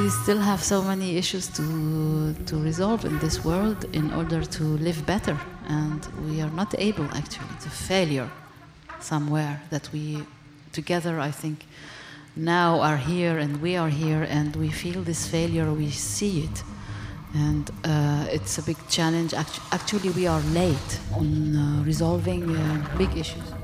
we still have so many issues to resolve in this world in order to live better, and we are not able, actually. It's a failure somewhere that we together, I think, now are here, and we are here, and we feel this failure, we see it, and it's a big challenge. Actually, we are late on resolving big issues.